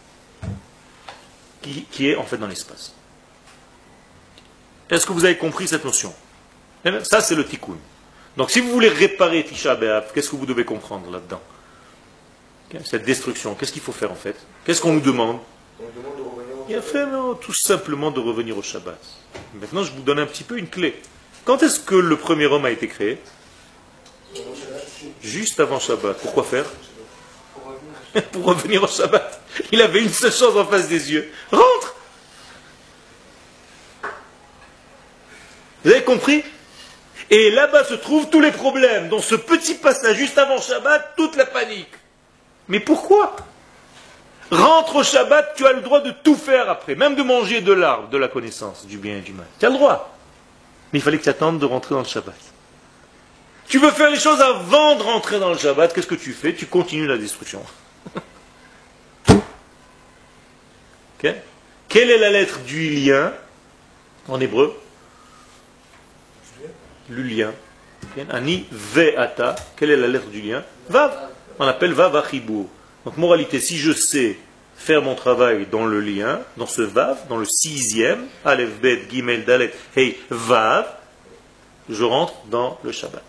qui, qui est en fait dans l'espace. Est-ce que vous avez compris cette notion? Eh bien, ça c'est le tikkun. Donc si vous voulez réparer Tisha B'Av, qu'est-ce que vous devez comprendre là-dedans? Cette destruction, qu'est-ce qu'il faut faire en fait? Qu'est-ce qu'on nous demande? On nous demande de revenir au Il a fait non, tout simplement de revenir au Shabbat. Maintenant je vous donne un petit peu une clé. Quand est-ce que le premier homme a été créé? Juste avant Shabbat. Pourquoi faire? Pour revenir au Shabbat. Il avait une seule chose en face des yeux. Rentre! Vous avez compris? Et là-bas se trouvent tous les problèmes. Dans ce petit passage juste avant Shabbat, toute la panique. Mais pourquoi? Rentre au Shabbat, tu as le droit de tout faire après, même de manger de l'arbre, de la connaissance, du bien et du mal. Tu as le droit. Mais il fallait que tu attendes de rentrer dans le Shabbat. Tu veux faire les choses avant de rentrer dans le Shabbat, qu'est-ce que tu fais? Tu continues la destruction. Okay? Quelle est la lettre du lien en hébreu? Le lien. Ani ve'ata. Quelle est la lettre du lien? Vav. On appelle vav achibur. Donc moralité, si je sais faire mon travail dans le lien, dans ce vav, dans le sixième, Aleph, Bet, Gimel, Dalet, Hey, Vav, je rentre dans le Shabbat.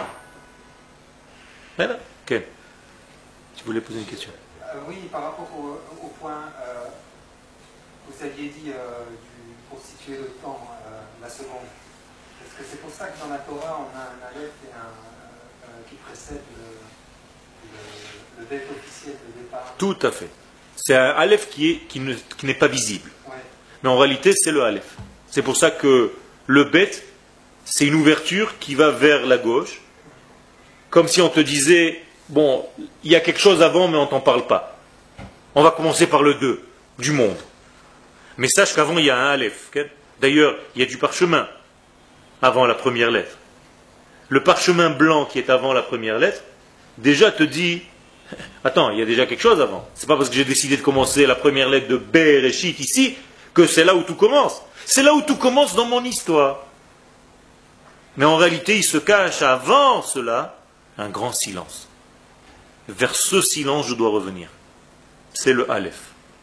Voilà. Ok. Tu voulais poser une question? Euh, oui, par rapport au, au point, euh, vous aviez dit euh, du, pour situer le temps, euh, la seconde. Est-ce que c'est pour ça que dans la Torah, on a un Aleph et un, euh, qui précède le, le, le bet officiel de départ? Tout à fait. C'est un Aleph qui, est, qui, ne, qui n'est pas visible. Ouais. Mais en réalité, c'est le Aleph. C'est pour ça que le bet, c'est une ouverture qui va vers la gauche. Comme si on te disait, bon, il y a quelque chose avant, mais on t'en parle pas. On va commencer par le deux, du monde. Mais sache qu'avant, il y a un Aleph. Okay? D'ailleurs, il y a du parchemin avant la première lettre. Le parchemin blanc qui est avant la première lettre, déjà te dit, attends, il y a déjà quelque chose avant. C'est pas parce que j'ai décidé de commencer la première lettre de Bereshit ici, que c'est là où tout commence. C'est là où tout commence dans mon histoire. Mais en réalité, il se cache avant cela un grand silence. Vers ce silence, je dois revenir. C'est le Aleph.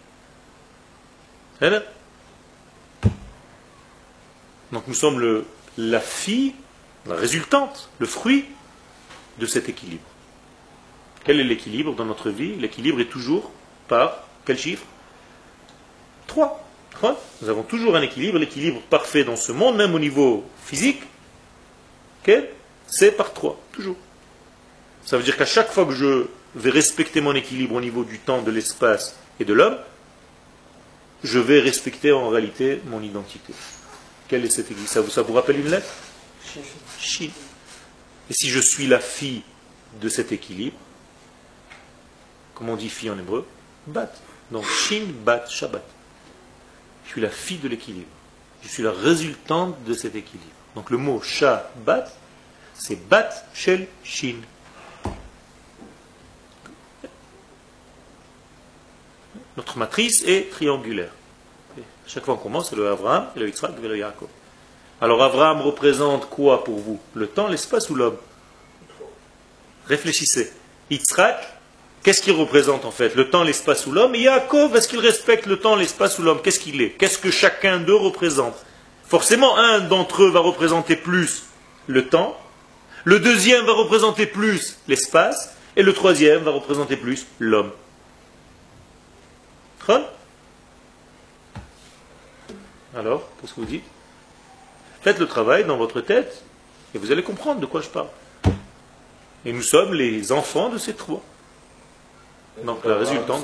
Donc nous sommes le, la fille, la résultante, le fruit de cet équilibre. Quel est l'équilibre dans notre vie? L'équilibre est toujours par quel chiffre? Trois. Nous avons toujours un équilibre, l'équilibre parfait dans ce monde, même au niveau physique. Okay? C'est par trois, toujours. Ça veut dire qu'à chaque fois que je vais respecter mon équilibre au niveau du temps, de l'espace et de l'homme, je vais respecter en réalité mon identité. Quelle est cette église? Ça vous, ça vous rappelle une lettre? Shin. Et si je suis la fille de cet équilibre, comment on dit fille en hébreu? Bat. Donc Shin, Bat, Shabbat. Je suis la fille de l'équilibre. Je suis la résultante de cet équilibre. Donc le mot Shabbat, c'est Bat Shel Shin. Notre matrice est triangulaire. À chaque fois qu'on commence, c'est le Avraham, le Yitzhak et le Yaakov. Alors Avraham représente quoi pour vous? Le temps, l'espace ou l'homme? Réfléchissez. Yitzhak, qu'est-ce qu'il représente en fait? Le temps, l'espace ou l'homme? Et Yaakov, est-ce qu'il respecte le temps, l'espace ou l'homme? Qu'est-ce qu'il est? Qu'est-ce que chacun d'eux représente? Forcément, un d'entre eux va représenter plus le temps, le deuxième va représenter plus l'espace, et le troisième va représenter plus l'homme. Alors, qu'est-ce que vous dites? Faites le travail dans votre tête et vous allez comprendre de quoi je parle. Et nous sommes les enfants de ces trois. Donc la résultante...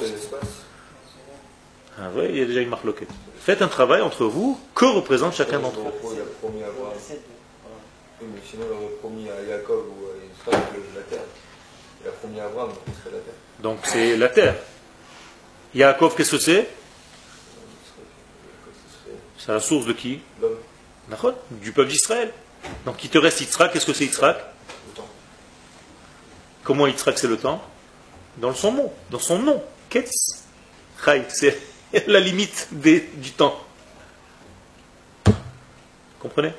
Ah ouais, il y a déjà une marque loquette. Faites un travail entre vous. Que représente chacun d'entre eux? Il a promis à Abraham. Oui, mais sinon il aurait promis à Yaakov ou à Israël la terre. Il a promis à Abraham, donc ce serait la terre. Donc c'est la terre. Yaakov, qu'est-ce que c'est? C'est la source de qui? L'homme. Du peuple d'Israël. Donc il te reste Yitzhak. Qu'est-ce que c'est Yitzhak? Le temps. Comment Yitzhak c'est le temps? Dans son nom. Dans son nom. Ketz. Chai. C'est la limite des, du temps. Comprenez?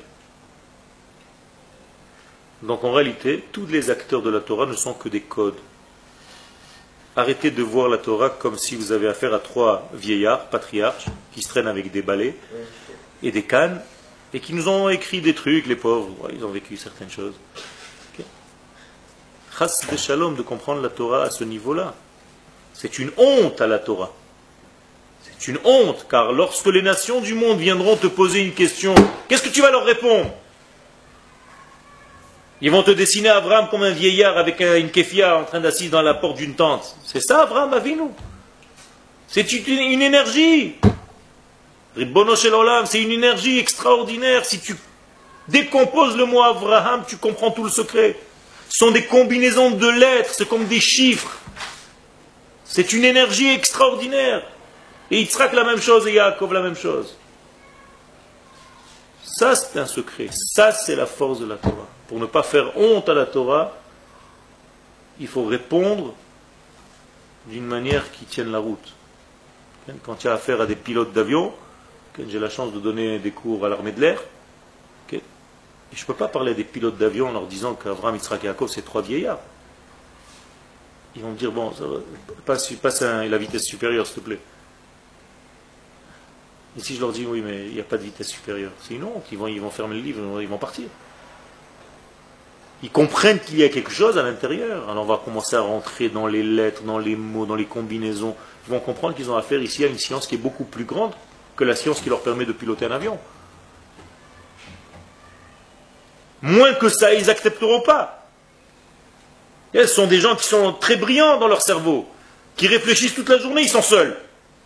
Donc en réalité, tous les acteurs de la Torah ne sont que des codes. Arrêtez de voir la Torah comme si vous avez affaire à trois vieillards, patriarches, qui se traînent avec des balais et des cannes, et qui nous ont écrit des trucs, les pauvres, ouais, ils ont vécu certaines choses. Chas de shalom de comprendre la Torah à ce niveau-là. C'est une honte à la Torah. C'est une honte, car lorsque les nations du monde viendront te poser une question, qu'est-ce que tu vas leur répondre? Ils vont te dessiner Abraham comme un vieillard avec une kéfia en train d'assis dans la porte d'une tente. C'est ça, Abraham Avinu. C'est une, une énergie. Ribbono shel olam, c'est une énergie extraordinaire. Si tu décomposes le mot Abraham, tu comprends tout le secret. Ce sont des combinaisons de lettres, c'est comme des chiffres. C'est une énergie extraordinaire. Et Yitzhak la même chose et Yaakov la même chose. Ça, c'est un secret. Ça, c'est la force de la Torah. Pour ne pas faire honte à la Torah, il faut répondre d'une manière qui tienne la route. Quand il y a affaire à des pilotes d'avion, j'ai la chance de donner des cours à l'armée de l'air, et je ne peux pas parler des pilotes d'avion en leur disant qu'Avraham, Yitzhak et Yaakov, c'est trois vieillards. Ils vont me dire, bon, ça va, passe, passe à la vitesse supérieure, s'il te plaît. Et si je leur dis, oui, mais il n'y a pas de vitesse supérieure, c'est une honte, ils vont, ils vont fermer le livre, ils vont partir. Ils comprennent qu'il y a quelque chose à l'intérieur. Alors on va commencer à rentrer dans les lettres, dans les mots, dans les combinaisons. Ils vont comprendre qu'ils ont affaire ici à une science qui est beaucoup plus grande que la science qui leur permet de piloter un avion. Moins que ça, ils n'accepteront pas. Et ce sont des gens qui sont très brillants dans leur cerveau, qui réfléchissent toute la journée, ils sont seuls.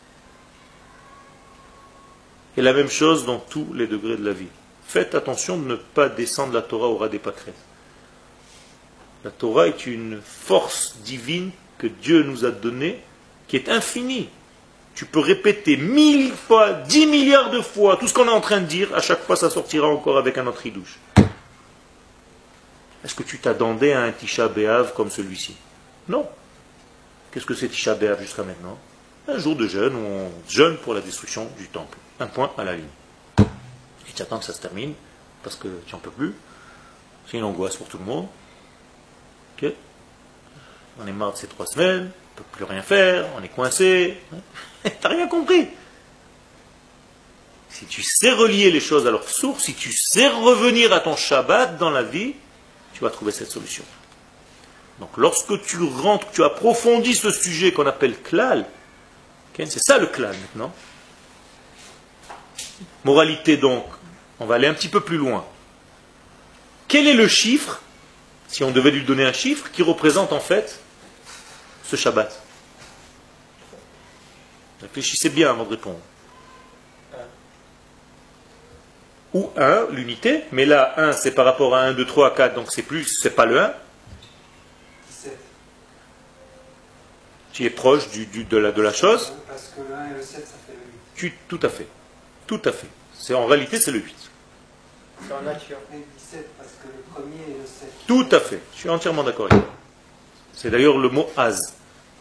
Et la même chose dans tous les degrés de la vie. Faites attention de ne pas descendre la Torah au ras des pâquerettes. La Torah est une force divine que Dieu nous a donnée, qui est infinie. Tu peux répéter mille fois, dix milliards de fois tout ce qu'on est en train de dire, à chaque fois ça sortira encore avec un autre ridouche. Est-ce que tu t'attendais à un Tisha B'Av comme celui-ci? Non. Qu'est-ce que c'est Tisha B'Av jusqu'à maintenant? Un jour de jeûne où on jeûne pour la destruction du temple. Un point à la ligne. Et tu attends que ça se termine, parce que tu n'en peux plus. C'est une angoisse pour tout le monde. Okay. On est marre de ces trois semaines, on ne peut plus rien faire, on est coincé. T'as rien compris. Si tu sais relier les choses à leur source, si tu sais revenir à ton Shabbat dans la vie, tu vas trouver cette solution. Donc lorsque tu rentres, tu approfondis ce sujet qu'on appelle klal, okay, c'est ça le klal maintenant. Moralité donc, on va aller un petit peu plus loin. Quel est le chiffre, si on devait lui donner un chiffre, qui représente en fait ce Shabbat? Réfléchissez bien avant de répondre. Ou un, l'unité, mais là, un, c'est par rapport à un, deux, trois, quatre, donc c'est plus, c'est pas le un. dix-sept. Tu es proche du, du, de, la, de la chose. Parce que le un et le sept, ça fait le huit. Tu, tout à fait. Tout à fait. C'est, en réalité, c'est le huit. C'est en nature. Et dix-sept, parce que le premier et le sept. Tout à fait. Je suis entièrement d'accord avec toi. C'est d'ailleurs le mot Az.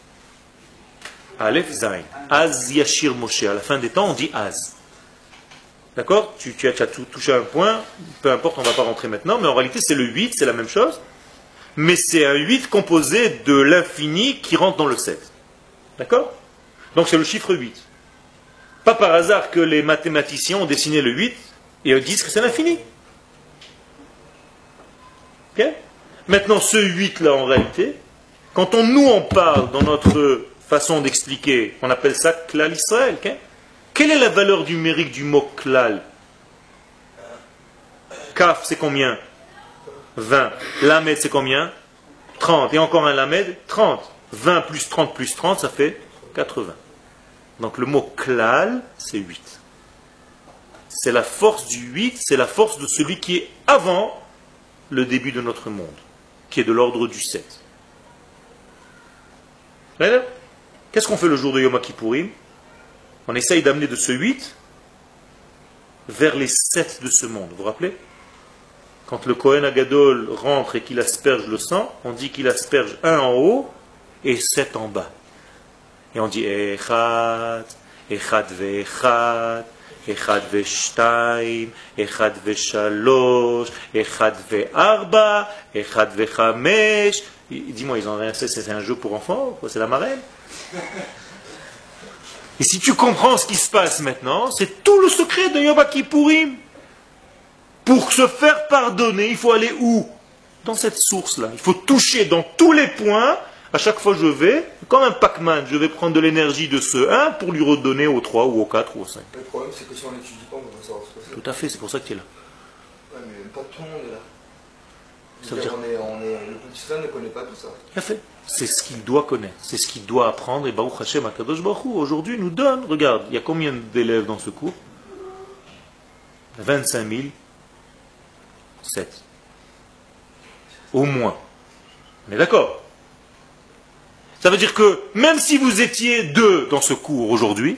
Aleph Zain. Az Yashir Moshe. À la fin des temps, on dit Az. D'accord? tu, tu as, tu as tout, touché un point, peu importe, on ne va pas rentrer maintenant, mais en réalité c'est le huit, c'est la même chose, mais c'est un huit composé de l'infini qui rentre dans le sept. D'accord? Donc c'est le chiffre huit. Pas par hasard que les mathématiciens ont dessiné le huit et disent que c'est l'infini. Ok? Maintenant ce huit là en réalité, quand on nous en parle dans notre façon d'expliquer, on appelle ça Klal Israël. Okay? Quelle est la valeur numérique du mot klal? Kaf, c'est combien? vingt. Lamed, c'est combien? trente. Et encore un lamed? trente. vingt plus trente plus trente, ça fait quatre-vingts. Donc le mot klal, c'est huit. C'est la force du huit, c'est la force de celui qui est avant le début de notre monde, qui est de l'ordre du sept. Qu'est-ce qu'on fait le jour de Yom Kippourim? On essaye d'amener de ce huit vers les sept de ce monde. Vous vous rappelez? Quand le Kohen Agadol rentre et qu'il asperge le sang, on dit qu'il asperge un en haut et sept en bas. Et on dit Echad, Echad ve'echad, Echad ve'shtaim, Echad ve'shalosh, Echad ve'arba, Echad ve'chamesh. Dis-moi, ils ont rien fait, c'est un jeu pour enfants? C'est la marraine? Et si tu comprends ce qui se passe maintenant, c'est tout le secret de Yom Kippourim. Pour se faire pardonner, il faut aller où? Dans cette source-là. Il faut toucher dans tous les points. À chaque fois je vais, comme un Pac-Man, je vais prendre de l'énergie de ce un pour lui redonner au trois ou au quatre ou au cinq. Le problème, c'est que si on n'étudie pas, on va savoir ce que c'est. Tout à fait, c'est pour ça que tu es là. Ouais, mais pas tout le monde est là. Ça veut dire... on est, on est, le petit frère ne connaît pas tout ça. Tout à fait. C'est ce qu'il doit connaître, c'est ce qu'il doit apprendre. Et Baruch Hashem, Akadosh Baruch Hu, aujourd'hui, nous donne, regarde, il y a combien d'élèves dans ce cours? vingt-cinq mille sept. Au moins. On est d'accord? Ça veut dire que même si vous étiez deux dans ce cours aujourd'hui,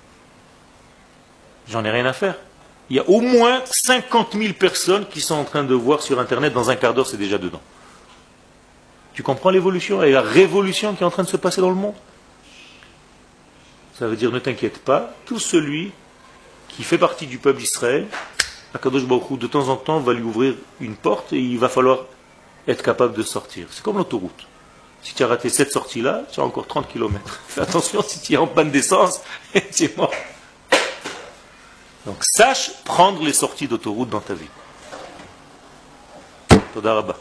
j'en ai rien à faire. Il y a au moins cinquante mille personnes qui sont en train de voir sur Internet, dans un quart d'heure, c'est déjà dedans. Tu comprends l'évolution et la révolution qui est en train de se passer dans le monde? Ça veut dire, ne t'inquiète pas, tout celui qui fait partie du peuple d'Israël, Akadosh Baruch Hu, de temps en temps, va lui ouvrir une porte et il va falloir être capable de sortir. C'est comme l'autoroute. Si tu as raté cette sortie-là, tu as encore trente kilomètres. Fais attention, si tu es en panne d'essence, tu es mort. Donc sache prendre les sorties d'autoroute dans ta vie. Toda Rabba.